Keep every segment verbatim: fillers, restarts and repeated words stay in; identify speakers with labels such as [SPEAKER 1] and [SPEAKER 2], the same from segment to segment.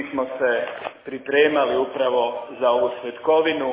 [SPEAKER 1] smo se pripremali upravo za ovu svetkovinu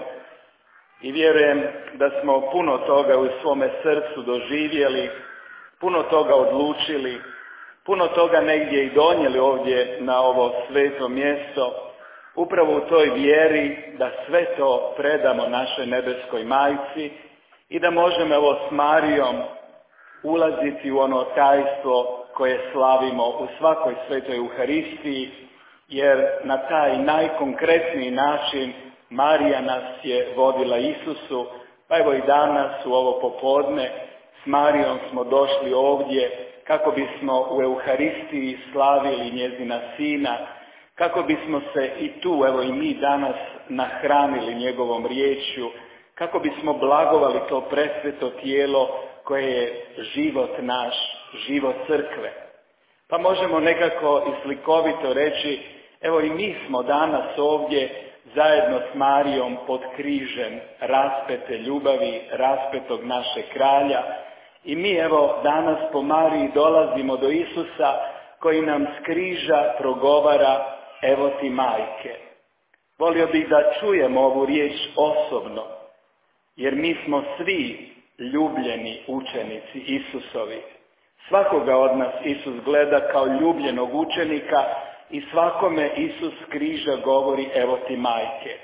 [SPEAKER 1] i vjerujem da smo puno toga u svome srcu doživjeli, puno toga odlučili, puno toga negdje i donijeli ovdje na ovo sveto mjesto, upravo u toj vjeri da sve to predamo našoj nebeskoj majci i da možemo evo s Marijom ulaziti u ono tajstvo koje slavimo u svakoj svetoj Euharistiji, jer na taj najkonkretniji način Marija nas je vodila Isusu, pa evo i danas u ovo popodne s Marijom smo došli ovdje kako bismo u Euharistiji slavili njezina sina, kako bismo se i tu, evo i mi danas, nahranili njegovom riječju, kako bismo blagovali to presveto tijelo koje je život naš, život crkve. Pa možemo nekako i slikovito reći, evo i mi smo danas ovdje zajedno s Marijom pod križem raspete ljubavi, raspetog našeg kralja, i mi evo danas po Mariji dolazimo do Isusa koji nam s križa progovara: evo ti majke. Volio bih da čujemo ovu riječ osobno, jer mi smo svi ljubljeni učenici Isusovi. Svakoga od nas Isus gleda kao ljubljenog učenika i svakome Isus s križa govori: evo ti majke.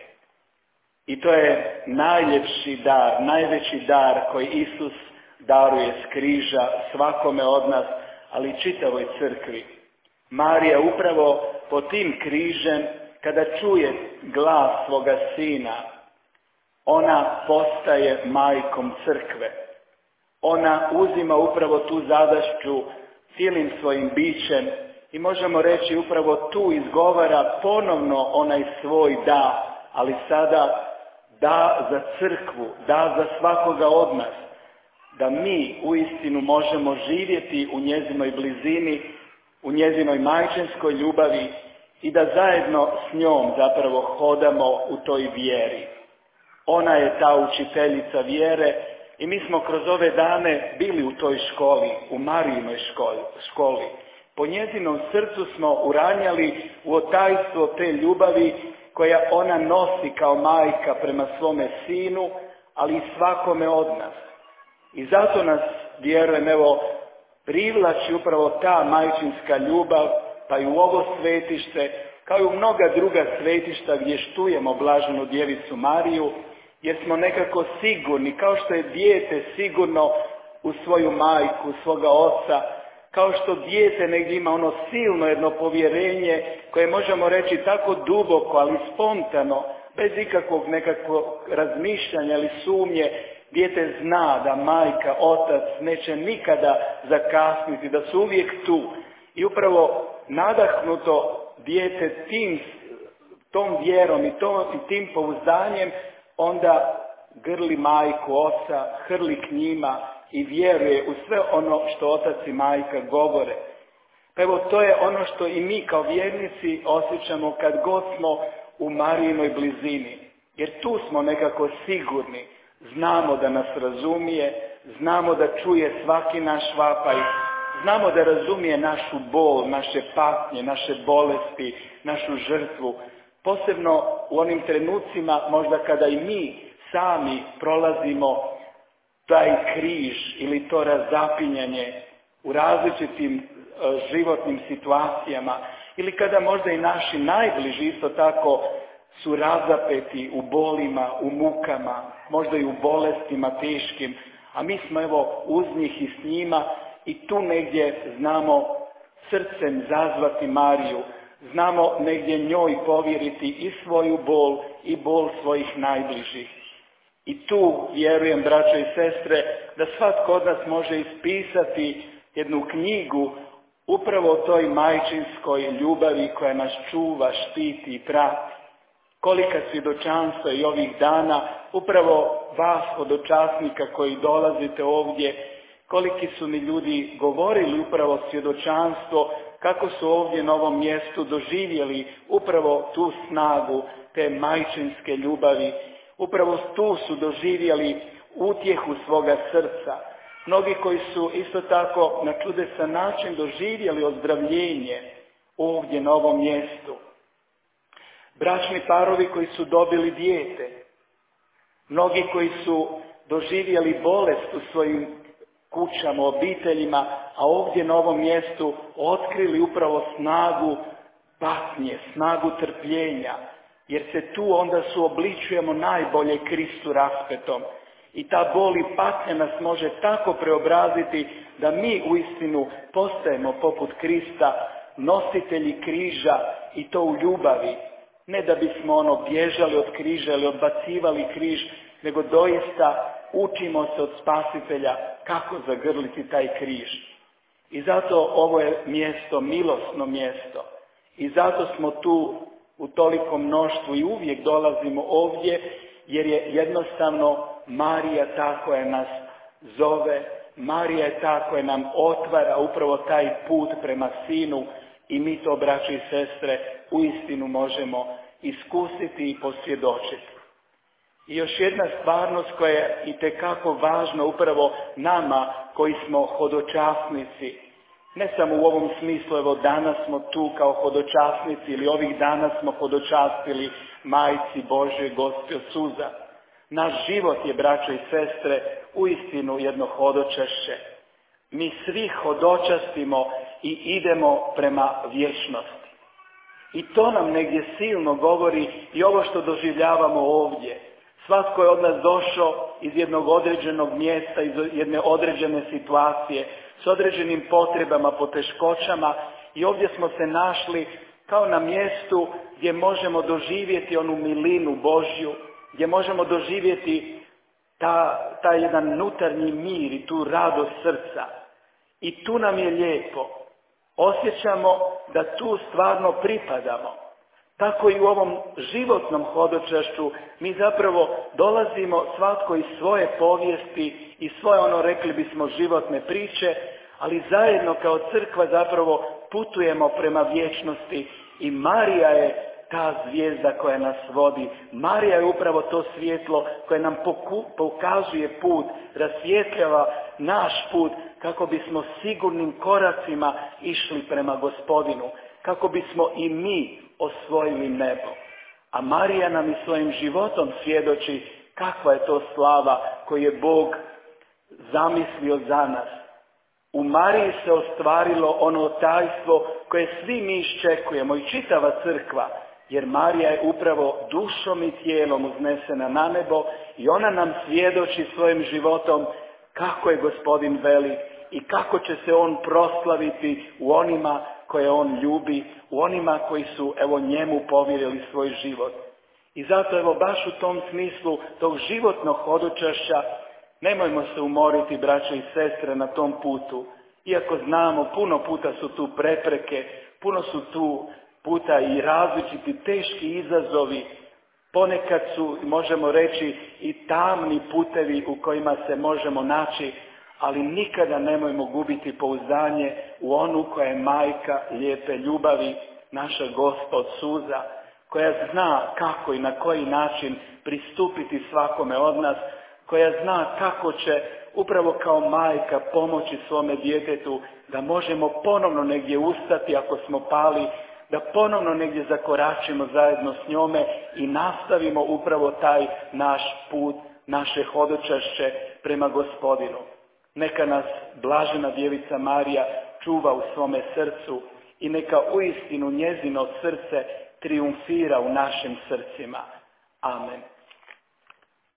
[SPEAKER 1] I to je najljepši dar, najveći dar koji Isus daruje s križa svakome od nas, ali i čitavoj crkvi. Marija upravo pod tim križem, kada čuje glas svoga sina, ona postaje majkom crkve. Ona uzima upravo tu zadaću cijelim svojim bićem i možemo reći upravo tu izgovara ponovno onaj svoj da, ali sada da za crkvu, da za svakoga od nas, da mi uistinu možemo živjeti u njezinoj blizini, u njezinoj majčinskoj ljubavi i da zajedno s njom zapravo hodamo u toj vjeri. Ona je ta učiteljica vjere i mi smo kroz ove dane bili u toj školi, u Marijinoj školi. školi. Po njezinom srcu smo uranjali u otajstvo te ljubavi koja ona nosi kao majka prema svome sinu, ali i svakome od nas. I zato nas, vjerujem, evo, privlači upravo ta majčinska ljubav, pa i u ovo svetište, kao i u mnoga druga svetišta gdje štujemo blaženu djevicu Mariju, jer smo nekako sigurni, kao što je dijete sigurno u svoju majku, u svoga oca, kao što dijete negdje ima ono silno jedno povjerenje koje možemo reći tako duboko, ali spontano, bez ikakvog nekakvog razmišljanja ili sumnje. Dijete zna da majka, otac neće nikada zakasniti, da su uvijek tu. I upravo nadahnuto dijete tim, tom vjerom i, to, i tim pouzdanjem onda grli majku, oca, hrli k njima i vjeruje u sve ono što otac i majka govore. Pa evo, to je ono što i mi kao vjernici osjećamo kad god smo u Marijinoj blizini. Jer tu smo nekako sigurni. Znamo da nas razumije, znamo da čuje svaki naš vapaj, znamo da razumije našu bol, naše patnje, naše bolesti, našu žrtvu. Posebno u onim trenucima možda kada i mi sami prolazimo taj križ ili to razapinjanje u različitim e, životnim situacijama, ili kada možda i naši najbliži isto tako su razapeti u bolima, u mukama, možda i u bolestima teškim, a mi smo evo uz njih i s njima i tu negdje znamo srcem zazvati Mariju, znamo negdje njoj povjeriti i svoju bol i bol svojih najbližih. I tu vjerujem, braćo i sestre, da svatko od nas može ispisati jednu knjigu upravo o toj majčinskoj ljubavi koja nas čuva, štiti i prati. Kolika svjedočanstva i ovih dana, upravo vas hodočasnika koji dolazite ovdje, koliki su mi ljudi govorili upravo svjedočanstvo, kako su ovdje na ovom mjestu doživjeli upravo tu snagu te majčinske ljubavi, upravo tu su doživjeli utjehu svoga srca. Mnogi koji su isto tako na čudesan način doživjeli ozdravljenje ovdje na ovom mjestu. bračni parovi koji su dobili dijete, mnogi koji su doživjeli bolest u svojim kućama, obiteljima, a ovdje na ovom mjestu otkrili upravo snagu patnje, snagu trpljenja, jer se tu onda suobličujemo najbolje Kristu raspetom. I ta bol i patnja nas može tako preobraziti da mi uistinu postajemo poput Krista, nositelji križa i to u ljubavi. Ne da bismo ono bježali od križa ili odbacivali križ, nego doista učimo se od Spasitelja kako zagrliti taj križ. I zato ovo je mjesto, milosno mjesto. I zato smo tu u tolikom mnoštvu i uvijek dolazimo ovdje, jer je jednostavno Marija ta koja nas zove, Marija je ta koja nam otvara upravo taj put prema Sinu i mi to, braće i sestre, uistinu možemo iskusiti i posvjedočiti. I još jedna stvarnost koja je itekako važna upravo nama koji smo hodočasnici. Ne samo u ovom smislu, evo danas smo tu kao hodočasnici ili ovih dana smo hodočastili Majci Božjoj Gospi od suza. Naš život je, braćo i sestre, uistinu jedno hodočašće. Mi svi hodočastimo i idemo prema vječnosti. I to nam negdje silno govori i ovo što doživljavamo ovdje. Svatko je od nas došao iz jednog određenog mjesta, iz jedne određene situacije, s određenim potrebama, poteškoćama i ovdje smo se našli kao na mjestu gdje možemo doživjeti onu milinu Božju, gdje možemo doživjeti ta, taj jedan unutarnji mir i tu radost srca. I tu nam je lijepo. Osjećamo da tu stvarno pripadamo. Tako i u ovom životnom hodočašću mi zapravo dolazimo svatko iz svoje povijesti i svoje, ono rekli bismo, životne priče, ali zajedno kao crkva zapravo putujemo prema vječnosti i Marija je ta zvijezda koja nas vodi. Marija je upravo to svjetlo koje nam poku, pokazuje put, rasvjetljava naš put kako bismo sigurnim koracima išli prema Gospodinu, kako bismo i mi osvojili nebo. A Marija nam i svojim životom svjedoči kakva je to slava koju je Bog zamislio za nas. U Mariji se ostvarilo ono tajstvo koje svi mi iščekujemo i čitava crkva, jer Marija je upravo dušom i tijelom uznesena na nebo i ona nam svjedoči svojim životom kako je Gospodin velik i kako će se on proslaviti u onima koje on ljubi, u onima koji su evo njemu povjerili svoj život. I zato evo baš u tom smislu tog životnog hodočašća nemojmo se umoriti, braćo i sestre, na tom putu. Iako znamo, puno puta su tu prepreke, puno su tu puta i različiti teški izazovi, ponekad su, možemo reći, i tamni putevi u kojima se možemo naći, ali nikada nemojmo gubiti pouzdanje u onu koja je majka lijepe ljubavi, naša Gospa od suza, koja zna kako i na koji način pristupiti svakome od nas, koja zna kako će upravo kao majka pomoći svome djetetu da možemo ponovno negdje ustati ako smo pali, da ponovno negdje zakoračimo zajedno s njome i nastavimo upravo taj naš put, naše hodočašće prema Gospodinu. Neka nas blažena djevica Marija čuva u svome srcu i neka uistinu njezino srce trijumfira u našim srcima. Amen.